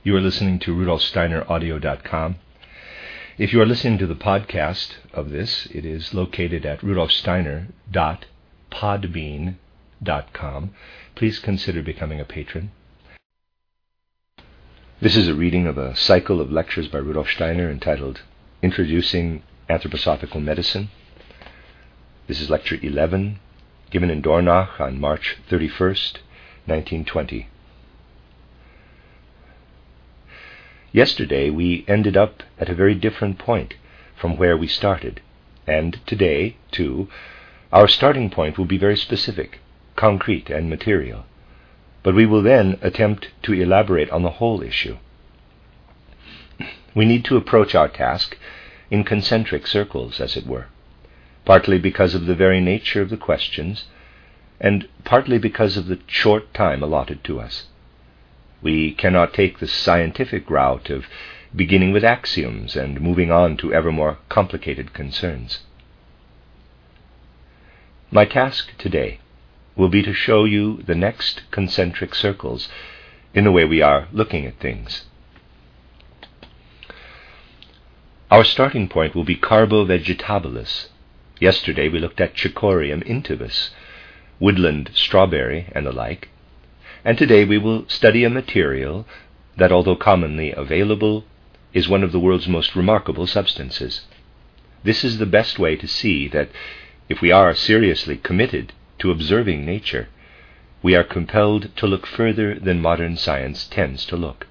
You are listening to RudolfSteinerAudio.com. If you are listening to the podcast of this, it is located at rudolfsteiner.podbean.com. Please consider becoming a patron. This is a reading of a cycle of lectures by Rudolf Steiner entitled Introducing Anthroposophical Medicine. This is lecture 11, given in Dornach on March 31st, 1920. Yesterday we ended up at a very different point from where we started, and today, too, our starting point will be very specific, concrete, and material, but we will then attempt to elaborate on the whole issue. We need to approach our task in concentric circles, as it were, partly because of the very nature of the questions, and partly because of the short time allotted to us. We cannot take the scientific route of beginning with axioms and moving on to ever more complicated concerns. My task today will be to show you the next concentric circles in the way we are looking at things. Our starting point will be Carbo vegetabilis. Yesterday we looked at Cichorium intybus, woodland strawberry, and the like. And today we will study a material that, although commonly available, is one of the world's most remarkable substances. This is the best way to see that if we are seriously committed to observing nature, we are compelled to look further than modern science tends to look.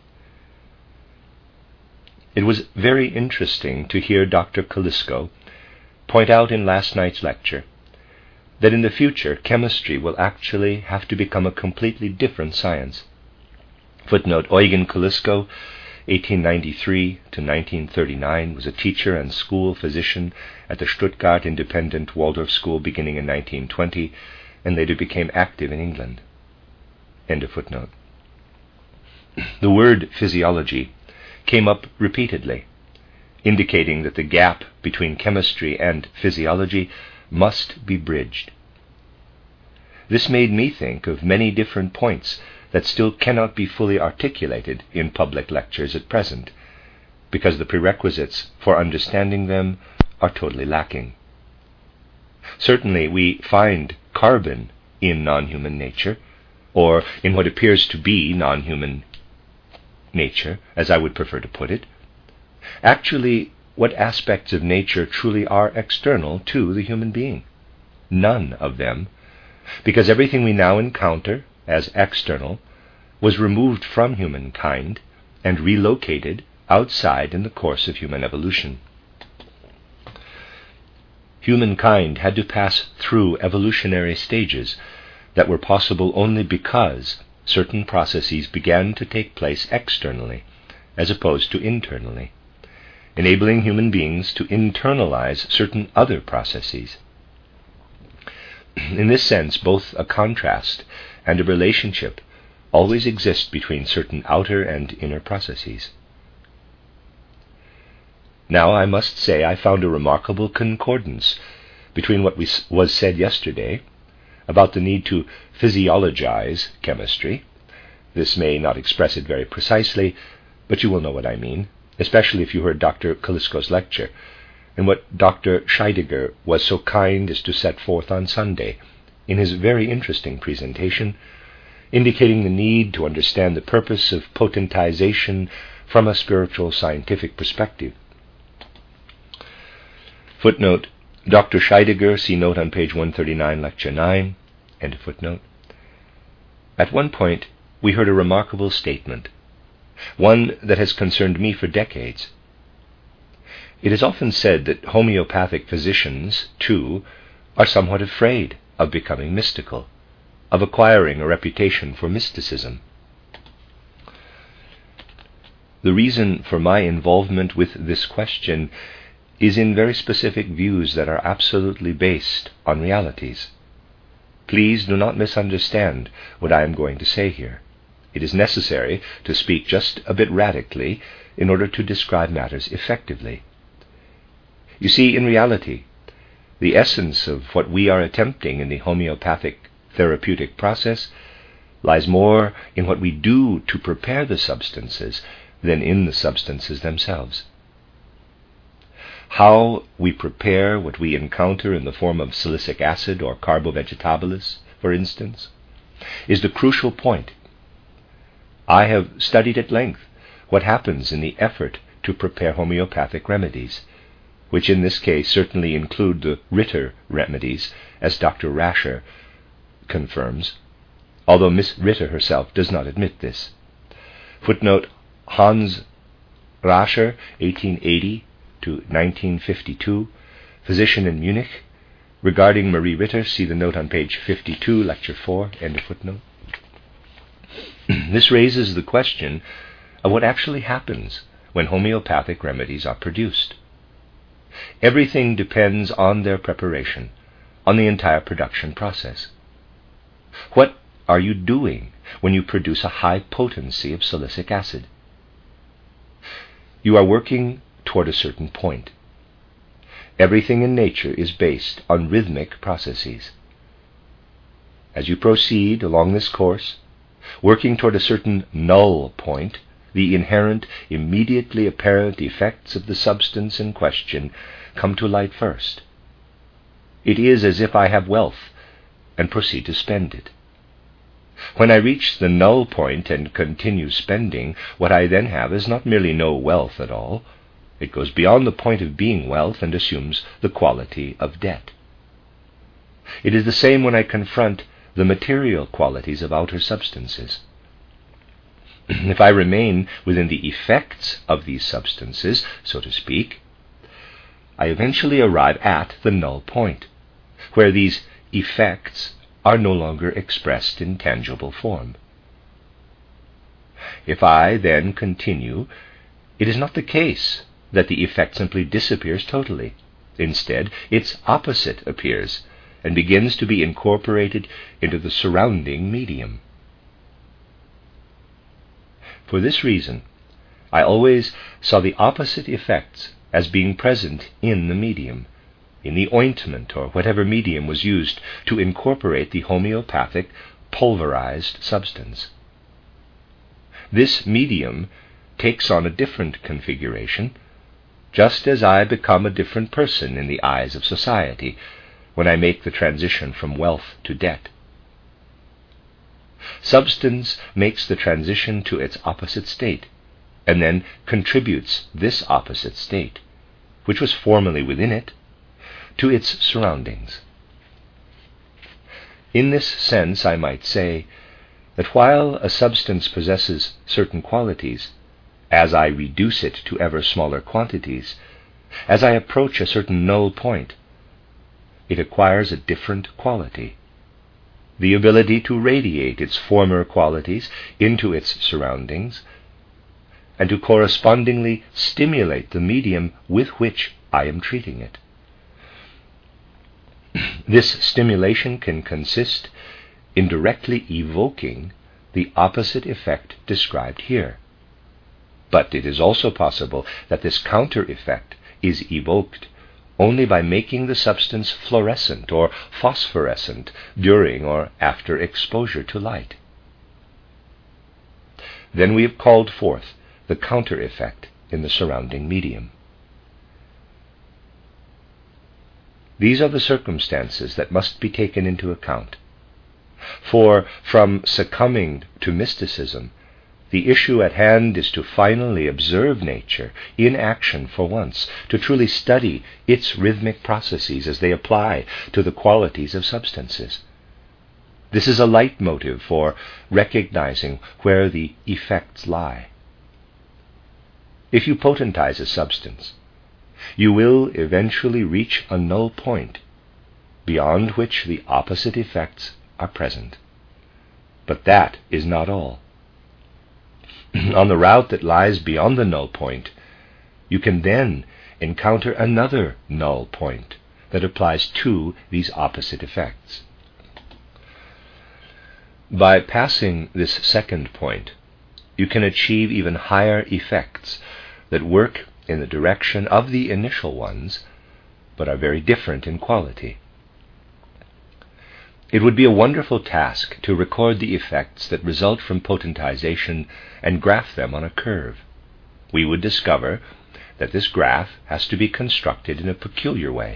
It was very interesting to hear Dr. Kalisko point out in last night's lecture that in the future chemistry will actually have to become a completely different science. Footnote: Eugen Kalisko, 1893 to 1939, was a teacher and school physician at the Stuttgart Independent Waldorf School beginning in 1920, and later became active in England. End of footnote. The word physiology came up repeatedly, indicating that the gap between chemistry and physiology must be bridged. This made me think of many different points that still cannot be fully articulated in public lectures at present, because the prerequisites for understanding them are totally lacking. Certainly we find carbon in non-human nature, or in what appears to be non-human nature, as I would prefer to put it. Actually, what aspects of nature truly are external to the human being? None of them, because everything we now encounter as external was removed from humankind and relocated outside in the course of human evolution. Humankind had to pass through evolutionary stages that were possible only because certain processes began to take place externally as opposed to internally, enabling human beings to internalize certain other processes. In this sense, both a contrast and a relationship always exist between certain outer and inner processes. Now, I must say I found a remarkable concordance between what was said yesterday about the need to physiologize chemistry. This may not express it very precisely, but you will know what I mean, especially if you heard Dr. Kalisko's lecture, and what Dr. Scheidegger was so kind as to set forth on Sunday in his very interesting presentation, indicating the need to understand the purpose of potentization from a spiritual scientific perspective. Footnote: Dr. Scheidegger, see note on page 139, lecture 9, end of footnote. At one point, we heard a remarkable statement, one that has concerned me for decades. It is often said that homeopathic physicians, too, are somewhat afraid of becoming mystical, of acquiring a reputation for mysticism. The reason for my involvement with this question is in very specific views that are absolutely based on realities. Please do not misunderstand what I am going to say here. It is necessary to speak just a bit radically in order to describe matters effectively. You see, in reality, the essence of what we are attempting in the homeopathic therapeutic process lies more in what we do to prepare the substances than in the substances themselves. How we prepare what we encounter in the form of silicic acid or carbovegetabilis, for instance, is the crucial point. I have studied at length what happens in the effort to prepare homeopathic remedies, which in this case certainly include the Ritter remedies, as Dr. Rascher confirms, although Miss Ritter herself does not admit this. Footnote: Hans Rascher, 1880 to 1952, physician in Munich. Regarding Marie Ritter, see the note on page 52, lecture 4, end of footnote. This raises the question of what actually happens when homeopathic remedies are produced. Everything depends on their preparation, on the entire production process. What are you doing when you produce a high potency of silicic acid? You are working toward a certain point. Everything in nature is based on rhythmic processes. As you proceed along this course, working toward a certain null point, the inherent, immediately apparent effects of the substance in question come to light first. It is as if I have wealth and proceed to spend it. When I reach the null point and continue spending, what I then have is not merely no wealth at all. It goes beyond the point of being wealth and assumes the quality of debt. It is the same when I confront the material qualities of outer substances. If I remain within the effects of these substances, so to speak, I eventually arrive at the null point, where these effects are no longer expressed in tangible form. If I then continue, it is not the case that the effect simply disappears totally. Instead, its opposite appears and begins to be incorporated into the surrounding medium. For this reason, I always saw the opposite effects as being present in the medium, in the ointment or whatever medium was used to incorporate the homeopathic pulverized substance. This medium takes on a different configuration, just as I become a different person in the eyes of society when I make the transition from wealth to debt. Substance makes the transition to its opposite state, and then contributes this opposite state, which was formerly within it, to its surroundings. In this sense, I might say that while a substance possesses certain qualities, as I reduce it to ever smaller quantities, as I approach a certain null point, it acquires a different quality, the ability to radiate its former qualities into its surroundings, and to correspondingly stimulate the medium with which I am treating it. This stimulation can consist in directly evoking the opposite effect described here. But it is also possible that this counter-effect is evoked only by making the substance fluorescent or phosphorescent during or after exposure to light. Then we have called forth the counter-effect in the surrounding medium. These are the circumstances that must be taken into account. For from succumbing to mysticism, the issue at hand is to finally observe nature in action for once, to truly study its rhythmic processes as they apply to the qualities of substances. This is a leitmotif for recognizing where the effects lie. If you potentize a substance, you will eventually reach a null point, beyond which the opposite effects are present. But that is not all. On the route that lies beyond the null point, you can then encounter another null point that applies to these opposite effects. By passing this second point, you can achieve even higher effects that work in the direction of the initial ones, but are very different in quality. It would be a wonderful task to record the effects that result from potentization and graph them on a curve. We would discover that this graph has to be constructed in a peculiar way.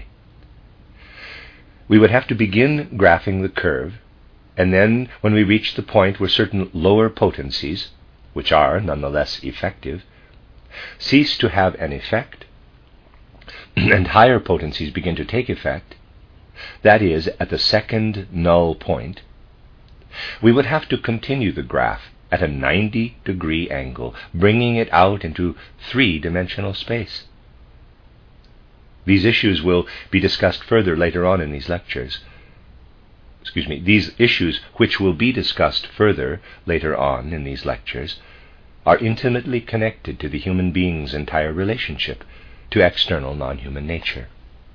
We would have to begin graphing the curve, and then when we reach the point where certain lower potencies, which are nonetheless effective, cease to have an effect, and higher potencies begin to take effect, that is, at the second null point, we would have to continue the graph at a 90-degree angle, bringing it out into three-dimensional space. These issues will be discussed further later on in these lectures. These issues, which will be discussed further later on in these lectures, are intimately connected to the human being's entire relationship to external non-human nature.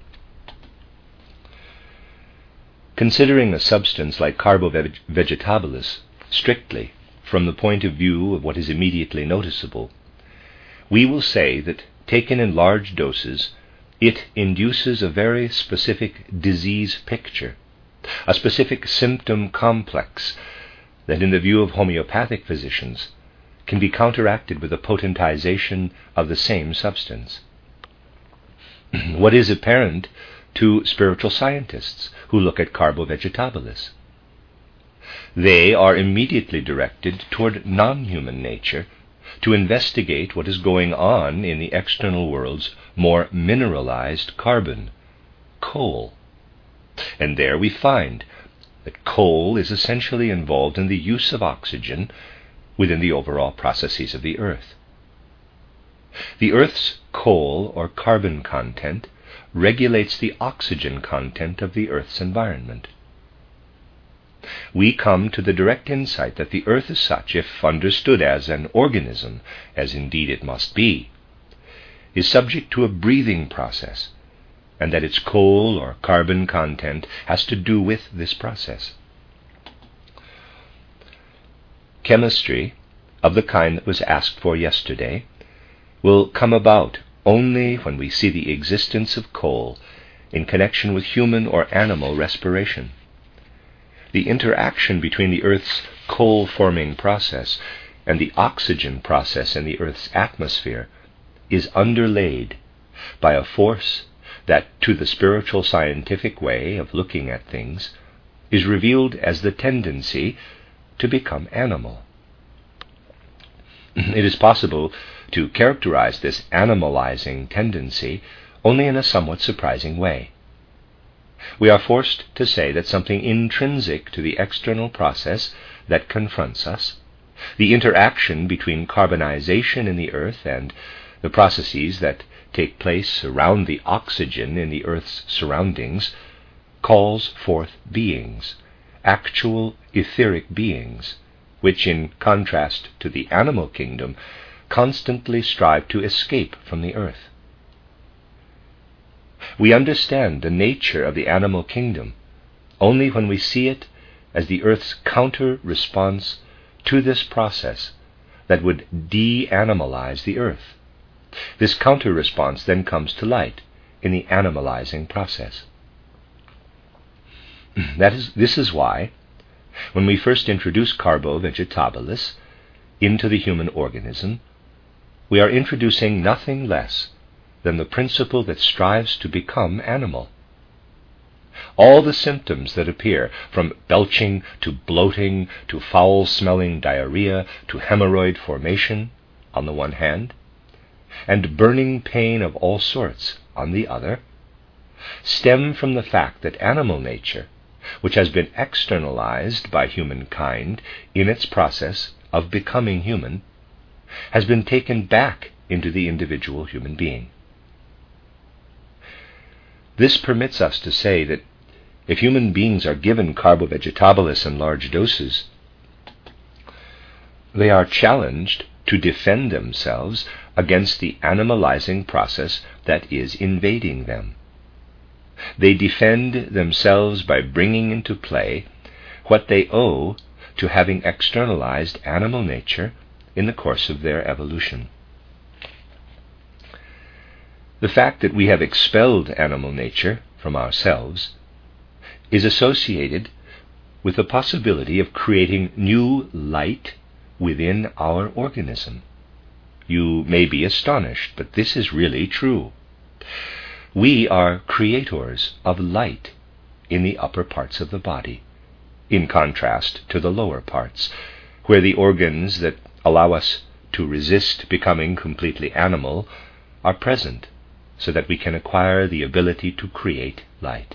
Considering a substance like Carbo vegetabilis strictly from the point of view of what is immediately noticeable, we will say that, taken in large doses, it induces a very specific disease picture, a specific symptom complex that, in the view of homeopathic physicians, can be counteracted with a potentization of the same substance. What is apparent to spiritual scientists who look at Carbo vegetabilis? They are immediately directed toward non-human nature to investigate what is going on in the external world's more mineralized carbon, coal. And there we find that coal is essentially involved in the use of oxygen within the overall processes of the earth. The earth's coal or carbon content regulates the oxygen content of the earth's environment. We come to the direct insight that the earth is such, if understood as an organism, as indeed it must be, is subject to a breathing process, and that its coal or carbon content has to do with this process. Chemistry, of the kind that was asked for yesterday, will come about only when we see the existence of coal in connection with human or animal respiration. The interaction between the Earth's coal-forming process and the oxygen process in the Earth's atmosphere is underlaid by a force that, to the spiritual scientific way of looking at things, is revealed as the tendency to become animal. It is possible to characterize this animalizing tendency only in a somewhat surprising way. We are forced to say that something intrinsic to the external process that confronts us, the interaction between carbonization in the earth and the processes that take place around the oxygen in the earth's surroundings, calls forth beings, actual etheric beings, which, in contrast to the animal kingdom, constantly strive to escape from the earth. We understand the nature of the animal kingdom only when we see it as the earth's counter-response to this process that would de-animalize the earth. This counter-response then comes to light in the animalizing process. This is why, when we first introduce Carbo vegetabilis into the human organism, we are introducing nothing less than the principle that strives to become animal. All the symptoms that appear, from belching to bloating to foul-smelling diarrhea to hemorrhoid formation on the one hand, and burning pain of all sorts on the other, stem from the fact that animal nature, which has been externalized by humankind in its process of becoming human, has been taken back into the individual human being. This permits us to say that if human beings are given Carbo vegetabilis in large doses, they are challenged to defend themselves against the animalizing process that is invading them. They defend themselves by bringing into play what they owe to having externalized animal nature in the course of their evolution. The fact that we have expelled animal nature from ourselves is associated with the possibility of creating new light within our organism. You may be astonished, but this is really true. We are creators of light in the upper parts of the body, in contrast to the lower parts, where the organs that allow us to resist becoming completely animal are present, so that we can acquire the ability to create light.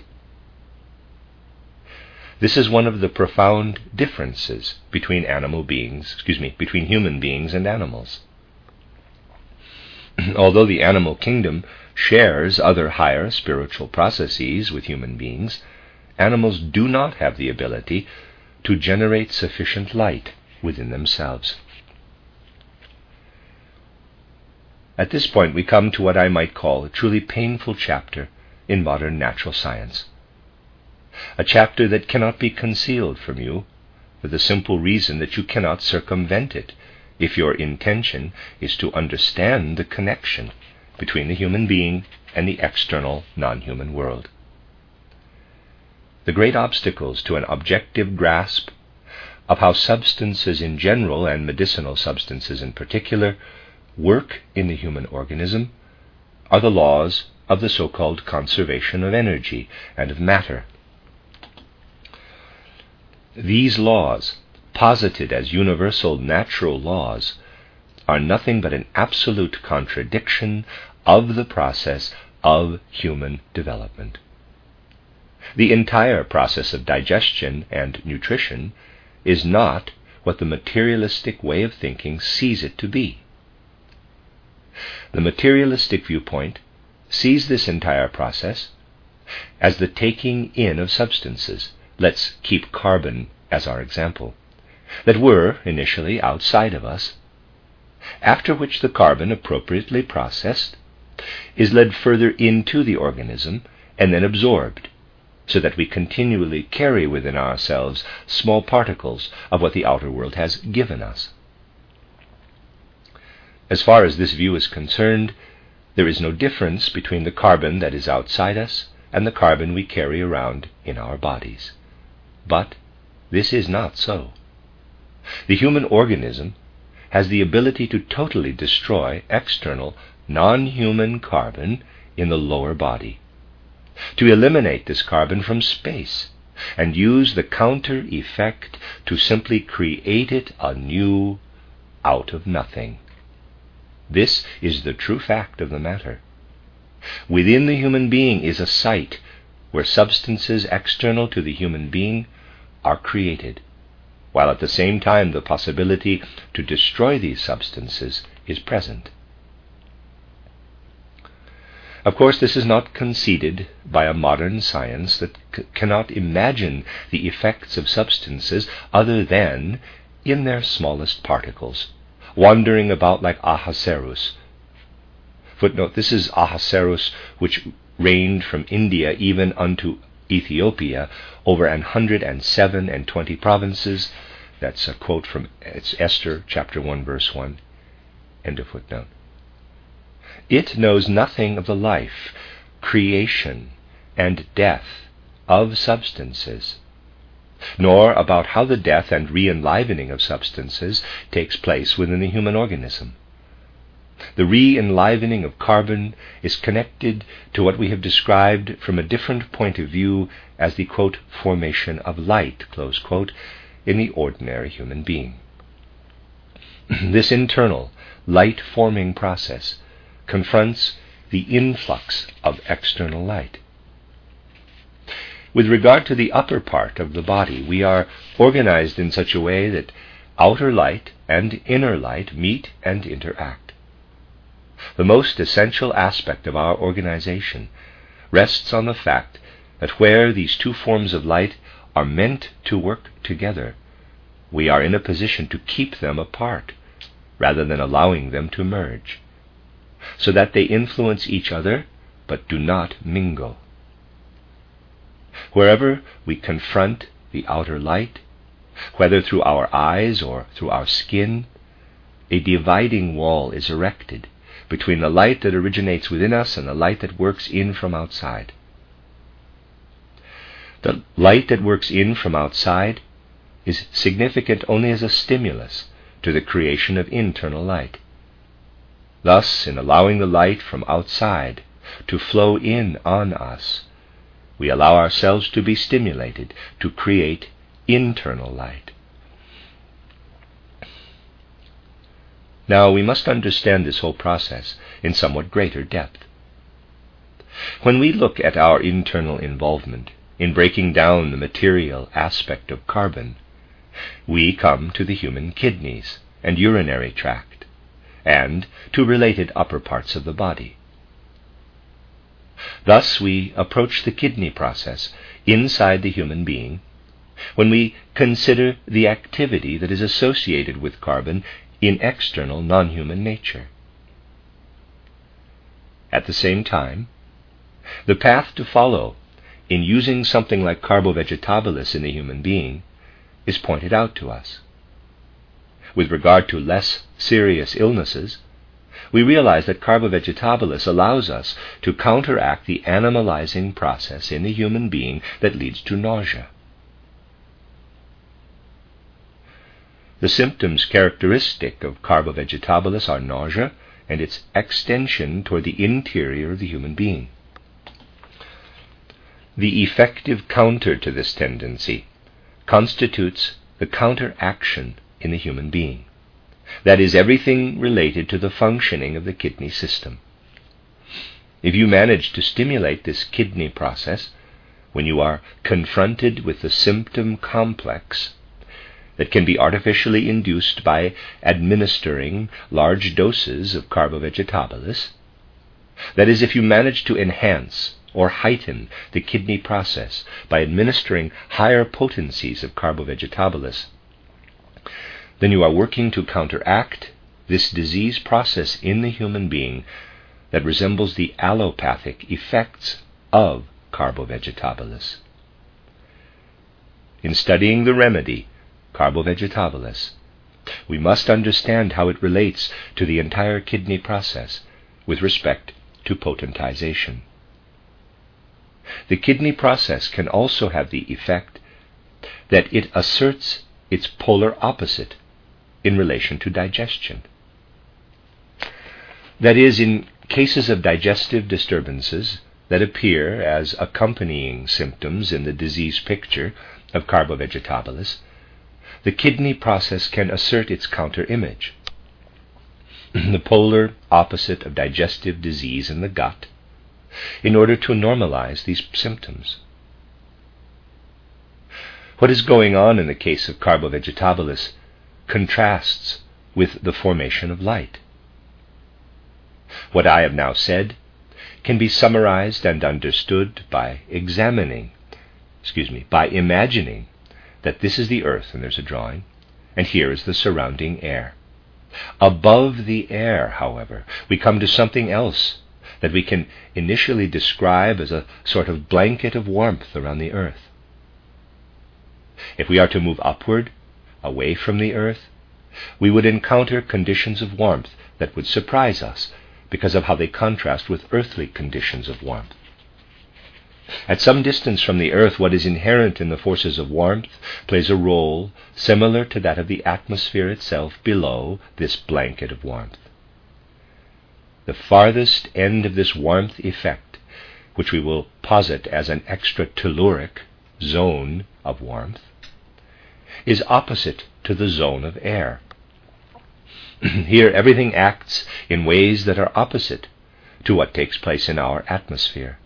This is one of the profound differences between between human beings and animals. Although the animal kingdom shares other higher spiritual processes with human beings, animals do not have the ability to generate sufficient light within themselves. At this point we come to what I might call a truly painful chapter in modern natural science. A chapter that cannot be concealed from you for the simple reason that you cannot circumvent it if your intention is to understand the connection between the human being and the external non-human world. The great obstacles to an objective grasp of how substances in general and medicinal substances in particular work in the human organism are the laws of the so-called conservation of energy and of matter. These laws, posited as universal natural laws, are nothing but an absolute contradiction of the process of human development. The entire process of digestion and nutrition is not what the materialistic way of thinking sees it to be. The materialistic viewpoint sees this entire process as the taking in of substances, let's keep carbon as our example, that were initially outside of us, after which the carbon, appropriately processed, is led further into the organism and then absorbed, so that we continually carry within ourselves small particles of what the outer world has given us. As far as this view is concerned, there is no difference between the carbon that is outside us and the carbon we carry around in our bodies. But this is not so. The human organism has the ability to totally destroy external, non-human carbon in the lower body, to eliminate this carbon from space and use the counter effect to simply create it anew out of nothing. This is the true fact of the matter. Within the human being is a site where substances external to the human being are created, while at the same time the possibility to destroy these substances is present. Of course, this is not conceded by a modern science that cannot imagine the effects of substances other than in their smallest particles, wandering about like Ahasuerus. Footnote, this is Ahasuerus, which reigned from India even unto Ethiopia over 107 and 20 provinces. That's a quote from Esther chapter 1 verse 1. End of footnote. It knows nothing of the life, creation, and death of substances, nor about how the death and re-enlivening of substances takes place within the human organism. The re-enlivening of carbon is connected to what we have described from a different point of view as the, quote, formation of light, close quote, in the ordinary human being. This internal light-forming process confronts the influx of external light. With regard to the upper part of the body, we are organized in such a way that outer light and inner light meet and interact. The most essential aspect of our organization rests on the fact that where these two forms of light are meant to work together, we are in a position to keep them apart rather than allowing them to merge, so that they influence each other but do not mingle. Wherever we confront the outer light, whether through our eyes or through our skin, a dividing wall is erected between the light that originates within us and the light that works in from outside. The light that works in from outside is significant only as a stimulus to the creation of internal light. Thus, in allowing the light from outside to flow in on us, we allow ourselves to be stimulated to create internal light. Now, we must understand this whole process in somewhat greater depth. When we look at our internal involvement in breaking down the material aspect of carbon, we come to the human kidneys and urinary tract, and to related upper parts of the body. Thus we approach the kidney process inside the human being when we consider the activity that is associated with carbon in external non-human nature. At the same time, the path to follow in using something like Carbo Vegetabilis in the human being is pointed out to us. With regard to less serious illnesses, we realize that Carbo Vegetabilis allows us to counteract the animalizing process in the human being that leads to nausea. The symptoms characteristic of Carbo Vegetabilis are nausea and its extension toward the interior of the human being. The effective counter to this tendency constitutes the counteraction in the human being. That is, everything related to the functioning of the kidney system. If you manage to stimulate this kidney process when you are confronted with the symptom complex that can be artificially induced by administering large doses of Carbo Vegetabilis, that is, if you manage to enhance or heighten the kidney process by administering higher potencies of Carbo Vegetabilis, then you are working to counteract this disease process in the human being that resembles the allopathic effects of Carbo Vegetabilis. In studying the remedy, Carbo Vegetabilis, we must understand how it relates to the entire kidney process with respect to potentization. The kidney process can also have the effect that it asserts its polar opposite in relation to digestion. That is, in cases of digestive disturbances that appear as accompanying symptoms in the disease picture of Carbo Vegetabilis, the kidney process can assert its counter-image, the polar opposite of digestive disease in the gut, in order to normalize these symptoms. What is going on in the case of Carbo Vegetabilis contrasts with the formation of light. What I have now said can be summarized and understood by imagining that this is the earth, and there's a drawing, and here is the surrounding air. Above the air, however, we come to something else that we can initially describe as a sort of blanket of warmth around the earth. If we are to move upward, away from the earth, we would encounter conditions of warmth that would surprise us because of how they contrast with earthly conditions of warmth. At some distance from the earth, what is inherent in the forces of warmth plays a role similar to that of the atmosphere itself below this blanket of warmth. The farthest end of this warmth effect, which we will posit as an extratelluric zone of warmth, is opposite to the zone of air. Here everything acts in ways that are opposite to what takes place in our atmosphere.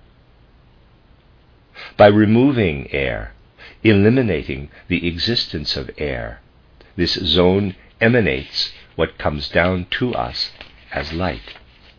By removing air, eliminating the existence of air, this zone emanates what comes down to us as light.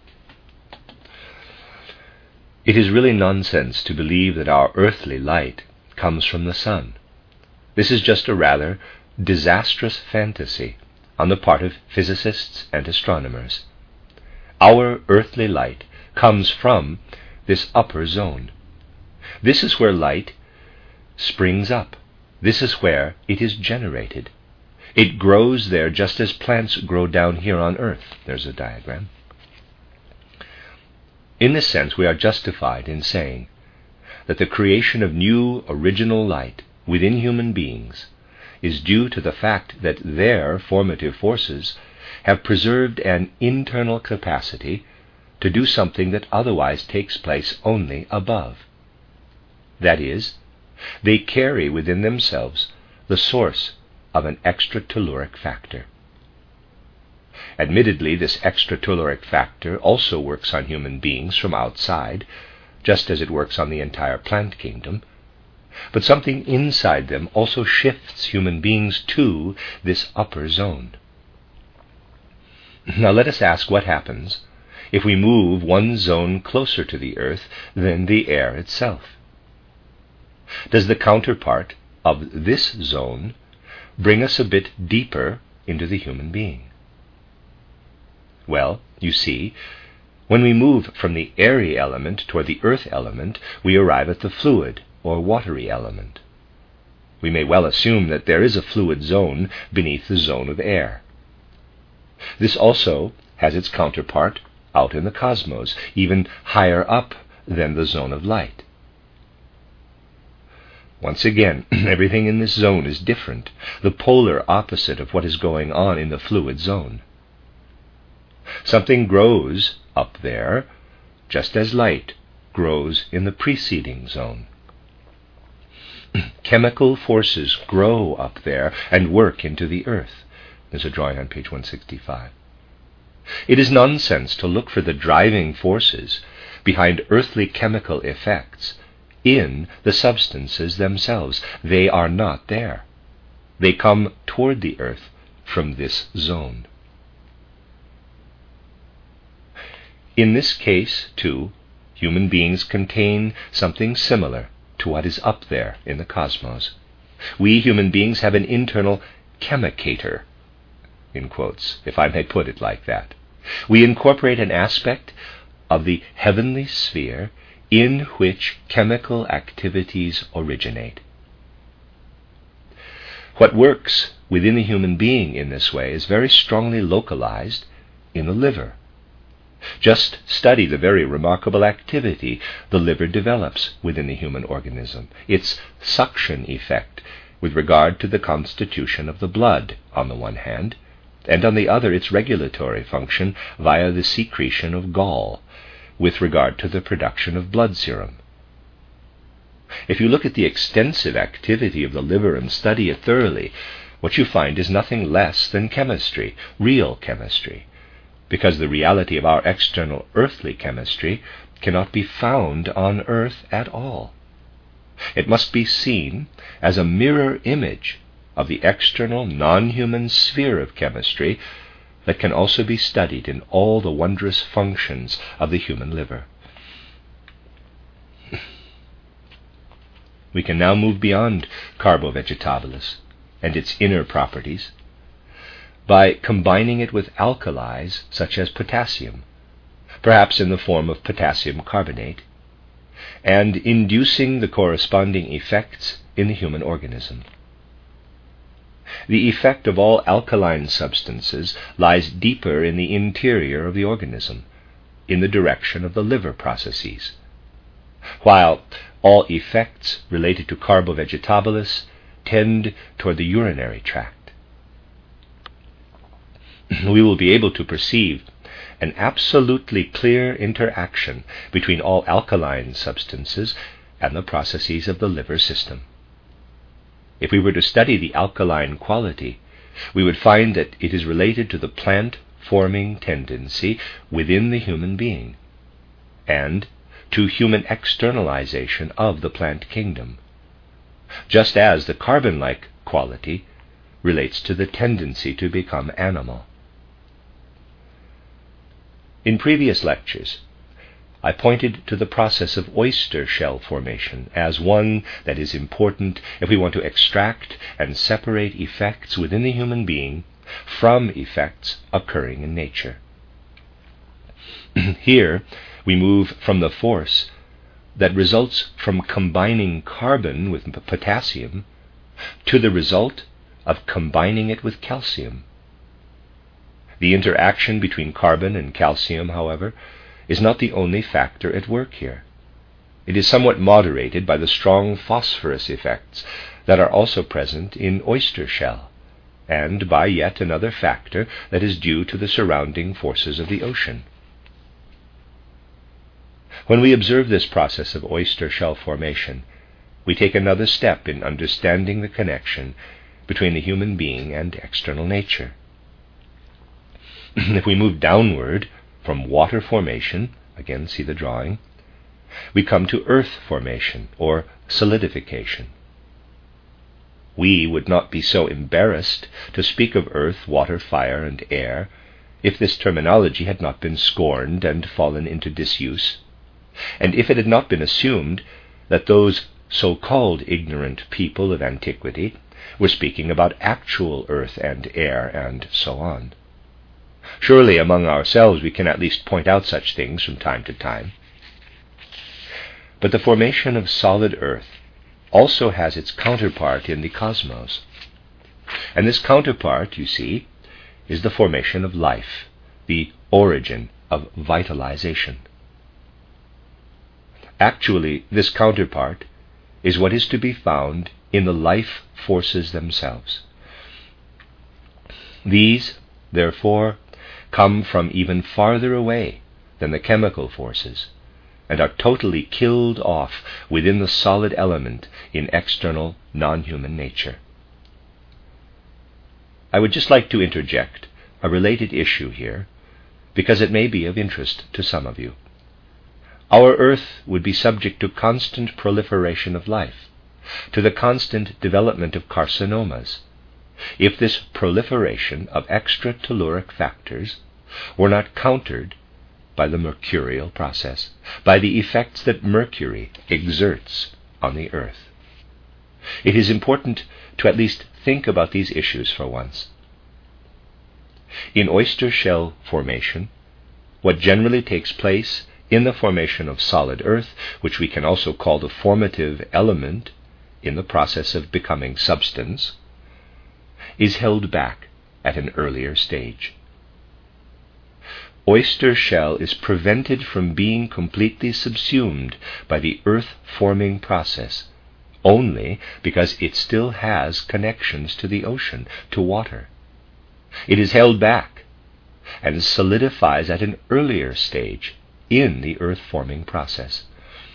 It is really nonsense to believe that our earthly light comes from the sun. This is just a rather disastrous fantasy on the part of physicists and astronomers. Our earthly light comes from this upper zone. This is where light springs up. This is where it is generated. It grows there just as plants grow down here on earth. There's a diagram. In this sense, we are justified in saying that the creation of new original light within human beings is due to the fact that their formative forces have preserved an internal capacity to do something that otherwise takes place only above. That is, they carry within themselves the source of an extratelluric factor. Admittedly, this extratelluric factor also works on human beings from outside, just as it works on the entire plant kingdom, but something inside them also shifts human beings to this upper zone. Now let us ask what happens if we move one zone closer to the earth than the air itself. Does the counterpart of this zone bring us a bit deeper into the human being? Well, you see, when we move from the airy element toward the earth element, we arrive at the fluid or watery element. We may well assume that there is a fluid zone beneath the zone of air. This also has its counterpart out in the cosmos, even higher up than the zone of light. Once again, everything in this zone is different, the polar opposite of what is going on in the fluid zone. Something grows up there, just as light grows in the preceding zone. Chemical forces grow up there and work into the earth. There's a drawing on page 165. It is nonsense to look for the driving forces behind earthly chemical effects in the substances themselves. They are not there. They come toward the earth from this zone. In this case, too, human beings contain something similar to what is up there in the cosmos. We human beings have an internal chemicator, in quotes, if I may put it like that. We incorporate an aspect of the heavenly sphere in which chemical activities originate. What works within the human being in this way is very strongly localized in the liver. Just study the very remarkable activity the liver develops within the human organism, its suction effect with regard to the constitution of the blood on the one hand, and on the other its regulatory function via the secretion of gall with regard to the production of blood serum. If you look at the extensive activity of the liver and study it thoroughly, what you find is nothing less than chemistry, real chemistry, because the reality of our external earthly chemistry cannot be found on earth at all. It must be seen as a mirror image of the external non-human sphere of chemistry that can also be studied in all the wondrous functions of the human liver. We can now move beyond Carbo vegetabilis and its inner properties by combining it with alkalis such as potassium, perhaps in the form of potassium carbonate, and inducing the corresponding effects in the human organism. The effect of all alkaline substances lies deeper in the interior of the organism, in the direction of the liver processes, while all effects related to Carbo vegetabilis tend toward the urinary tract. We will be able to perceive an absolutely clear interaction between all alkaline substances and the processes of the liver system. If we were to study the alkaline quality, we would find that it is related to the plant-forming tendency within the human being, and to human externalization of the plant kingdom, just as the carbon-like quality relates to the tendency to become animal. In previous lectures, I pointed to the process of oyster shell formation as one that is important if we want to extract and separate effects within the human being from effects occurring in nature. Here, we move from the force that results from combining carbon with potassium to the result of combining it with calcium. The interaction between carbon and calcium, however, is not the only factor at work here. It is somewhat moderated by the strong phosphorus effects that are also present in oyster shell, and by yet another factor that is due to the surrounding forces of the ocean. When we observe this process of oyster shell formation, we take another step in understanding the connection between the human being and external nature. If we move downward from water formation, again see the drawing, we come to earth formation or solidification. We would not be so embarrassed to speak of earth, water, fire, and air if this terminology had not been scorned and fallen into disuse, and if it had not been assumed that those so-called ignorant people of antiquity were speaking about actual earth and air and so on. Surely among ourselves we can at least point out such things from time to time. But the formation of solid earth also has its counterpart in the cosmos. And this counterpart, you see, is the formation of life, the origin of vitalization. Actually, this counterpart is what is to be found in the life forces themselves. These, therefore, come from even farther away than the chemical forces, and are totally killed off within the solid element in external non-human nature. I would just like to interject a related issue here, because it may be of interest to some of you. Our earth would be subject to constant proliferation of life, to the constant development of carcinomas, if this proliferation of extra-telluric factors were not countered by the mercurial process, by the effects that mercury exerts on the earth. It is important to at least think about these issues for once. In oyster shell formation, what generally takes place in the formation of solid earth, which we can also call the formative element in the process of becoming substance, is held back at an earlier stage. Oyster shell is prevented from being completely subsumed by the earth-forming process only because it still has connections to the ocean, to water. It is held back and solidifies at an earlier stage in the earth-forming process.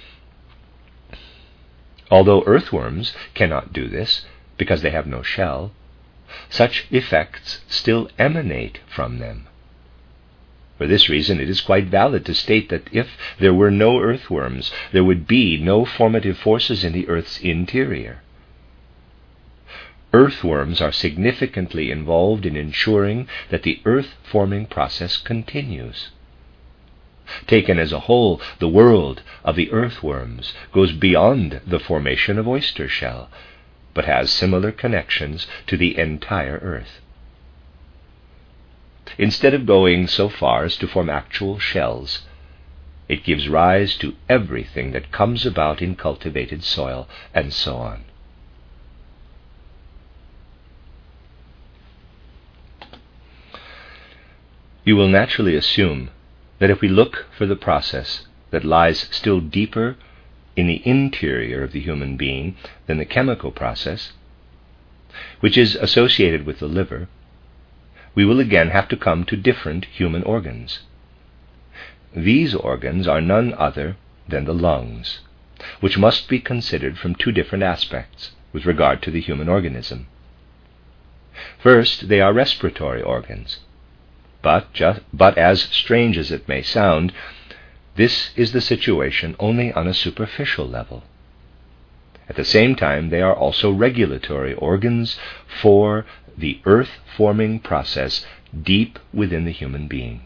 Although earthworms cannot do this because they have no shell, such effects still emanate from them. For this reason, it is quite valid to state that if there were no earthworms, there would be no formative forces in the earth's interior. Earthworms are significantly involved in ensuring that the earth-forming process continues. Taken as a whole, the world of the earthworms goes beyond the formation of oyster shell, but has similar connections to the entire earth. Instead of going so far as to form actual shells, it gives rise to everything that comes about in cultivated soil, and so on. You will naturally assume that if we look for the process that lies still deeper in the interior of the human being than the chemical process, which is associated with the liver, we will again have to come to different human organs. These organs are none other than the lungs, which must be considered from two different aspects with regard to the human organism. First, they are respiratory organs, but as strange as it may sound, this is the situation only on a superficial level. At the same time, they are also regulatory organs for the earth-forming process deep within the human being.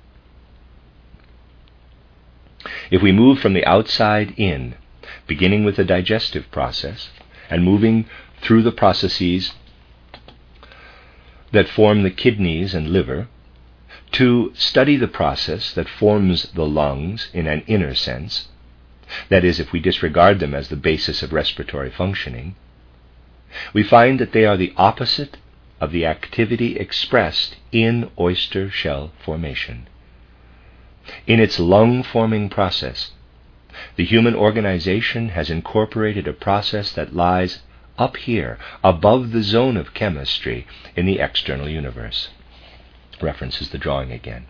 If we move from the outside in, beginning with the digestive process and moving through the processes that form the kidneys and liver, to study the process that forms the lungs in an inner sense, that is, if we disregard them as the basis of respiratory functioning, we find that they are the opposite of the activity expressed in oyster shell formation. In its lung-forming process, the human organization has incorporated a process that lies up here, above the zone of chemistry in the external universe. References the drawing again.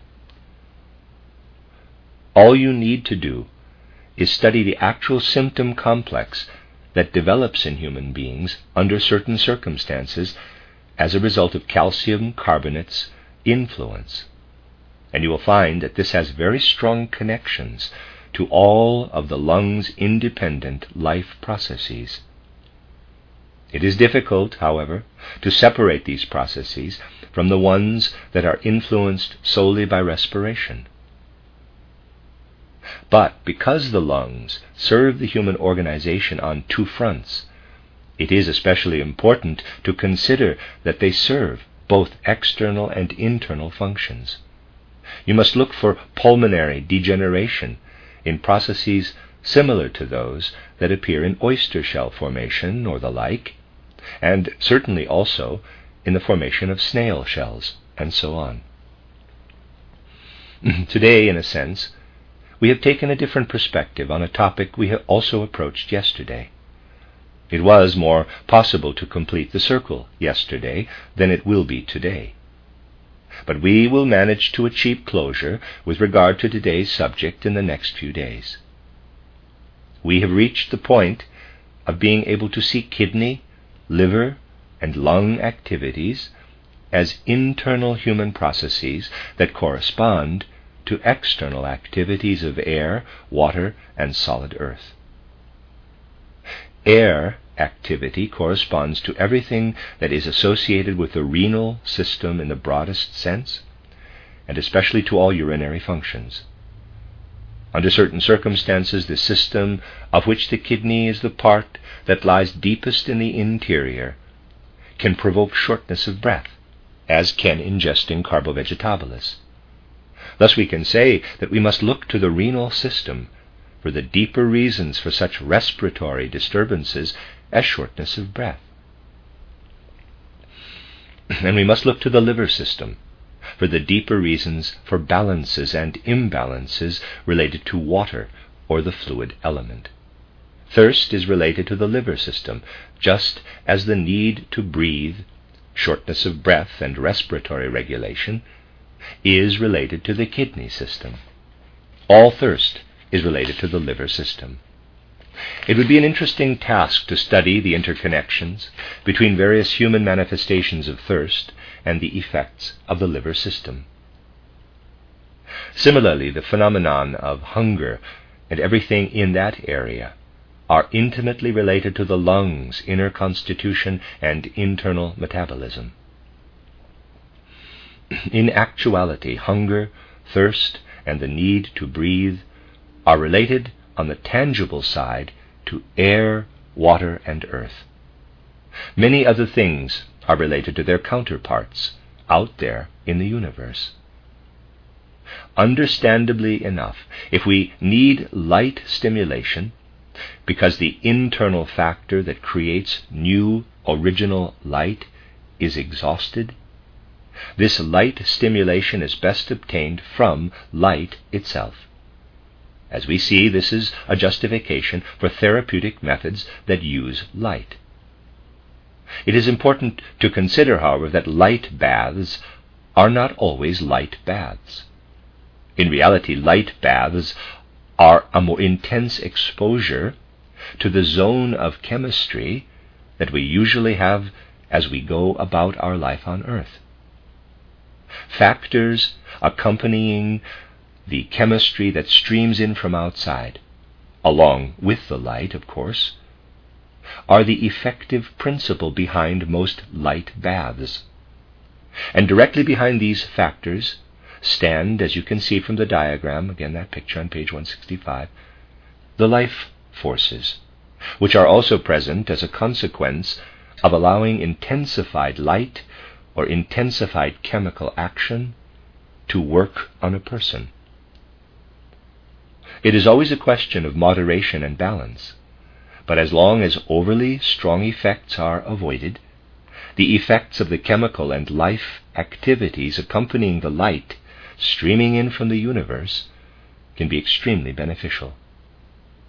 All you need to do is study the actual symptom complex that develops in human beings under certain circumstances as a result of calcium carbonate's influence. And you will find that this has very strong connections to all of the lungs' independent life processes. It is difficult, however, to separate these processes from the ones that are influenced solely by respiration. But because the lungs serve the human organization on two fronts, it is especially important to consider that they serve both external and internal functions. You must look for pulmonary degeneration in processes similar to those that appear in oyster shell formation or the like, and certainly also in the formation of snail shells, and so on. Today, in a sense, we have taken a different perspective on a topic we have also approached yesterday. It was more possible to complete the circle yesterday than it will be today. But we will manage to achieve closure with regard to today's subject in the next few days. We have reached the point of being able to see kidney, liver, and lung activities as internal human processes that correspond to external activities of air, water, and solid earth. Air activity corresponds to everything that is associated with the renal system in the broadest sense, and especially to all urinary functions. Under certain circumstances, the system of which the kidney is the part that lies deepest in the interior can provoke shortness of breath, as can ingesting Carbovegetabilis. Thus we can say that we must look to the renal system for the deeper reasons for such respiratory disturbances as shortness of breath. And we must look to the liver system for the deeper reasons for balances and imbalances related to water or the fluid element. Thirst is related to the liver system, just as the need to breathe, shortness of breath, and respiratory regulation is related to the kidney system. All thirst is related to the liver system. It would be an interesting task to study the interconnections between various human manifestations of thirst and the effects of the liver system. Similarly, the phenomenon of hunger and everything in that area are intimately related to the lungs' inner constitution and internal metabolism. In actuality, hunger, thirst, and the need to breathe are related on the tangible side to air, water, and earth. Many other things are related to their counterparts out there in the universe. Understandably enough, if we need light stimulation, because the internal factor that creates new, original light is exhausted, this light stimulation is best obtained from light itself. As we see, this is a justification for therapeutic methods that use light. It is important to consider, however, that light baths are not always light baths. In reality, light baths are a more intense exposure to the zone of chemistry that we usually have as we go about our life on earth. Factors accompanying the chemistry that streams in from outside, along with the light, of course, are the effective principle behind most light baths. And directly behind these factors stand, as you can see from the diagram, again that picture on page 165, the life forces, which are also present as a consequence of allowing intensified light or intensified chemical action to work on a person. It is always a question of moderation and balance, but as long as overly strong effects are avoided, the effects of the chemical and life activities accompanying the light streaming in from the universe can be extremely beneficial.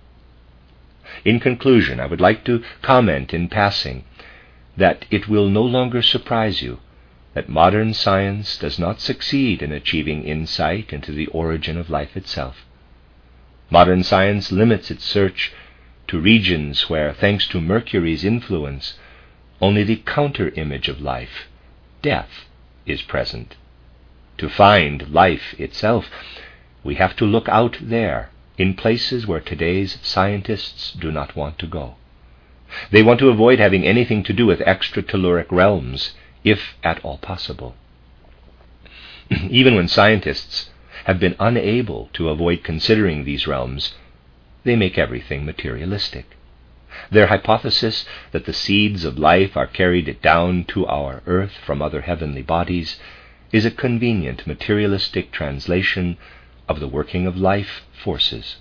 In conclusion, I would like to comment in passing that it will no longer surprise you that modern science does not succeed in achieving insight into the origin of life itself. Modern science limits its search to regions where, thanks to Mercury's influence, only the counter-image of life, death, is present. To find life itself, we have to look out there, in places where today's scientists do not want to go. They want to avoid having anything to do with extra-telluric realms, if at all possible. Even when scientists have been unable to avoid considering these realms, they make everything materialistic. Their hypothesis that the seeds of life are carried down to our earth from other heavenly bodies is a convenient materialistic translation of the working of life forces.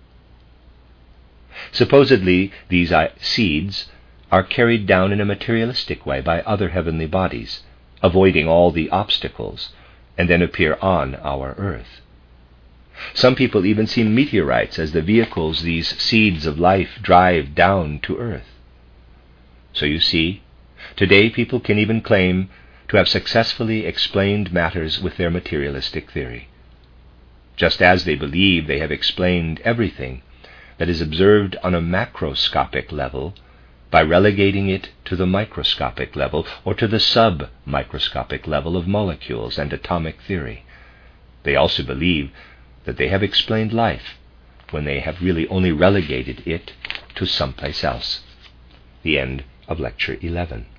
Supposedly, these seeds are carried down in a materialistic way by other heavenly bodies, avoiding all the obstacles, and then appear on our earth. Some people even see meteorites as the vehicles these seeds of life drive down to earth. So you see, today people can even claim to have successfully explained matters with their materialistic theory. Just as they believe they have explained everything that is observed on a macroscopic level by relegating it to the microscopic level or to the sub-microscopic level of molecules and atomic theory. They also believe that they have explained life when they have really only relegated it to someplace else. The end of Lecture 11.